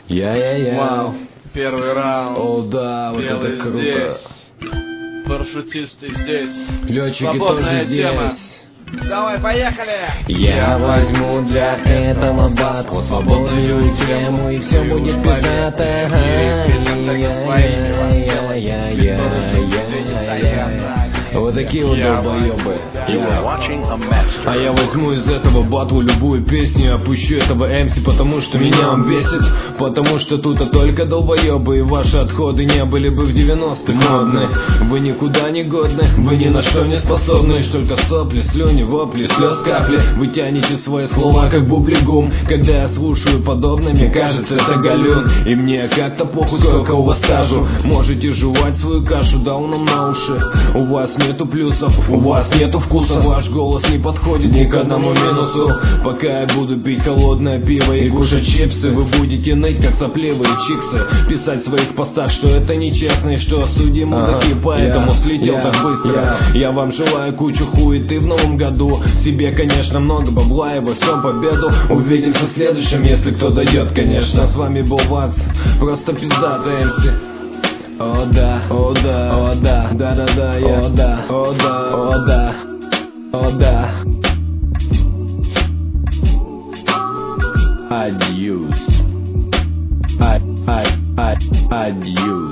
Вау, первый раунд. О, да, вот Белый это круто. здесь. Парашютисты здесь. Летчики Свободная тоже тема. здесь. Давай, поехали! Я возьму для этого батла свободную тему, и все будет пиздато. Вот такие вот долбоебы. А я возьму из этого батла любую песню и опущу этого MC, потому что меня он бесит. Потому что тут только долбоебы, и ваши отходы не были бы в 90-х модны. Вы никуда не годны, вы ни на что не способны, лишь только сопли, слюни, вопли, слез капли. Вы тянете свои слова как бублигум. Когда я слушаю подобное, мне кажется, это галюн. И мне как-то похуй, сколько у вас стажу. Можете жевать свою кашу дауном на уши. У вас нету плюсов, у вас нету вкуса. Ваш голос не подходит ни к одному минусу. Пока я буду пить холодное пиво и кушать чипсы, вы будете ныть, как сопливые чиксы. Писать в своих постах, что это нечестно и что судьи мудаки, поэтому слетел так быстро. Я вам желаю кучу хуеты в новом году. Себе, конечно, много бабла и во всем победу. Увидимся в следующем, если кто дойдет, конечно. С вами был Вац, просто пиздатый MC. О да, о да, о да, да-да-да, о да, о да, о да, о да. Adios. Adios.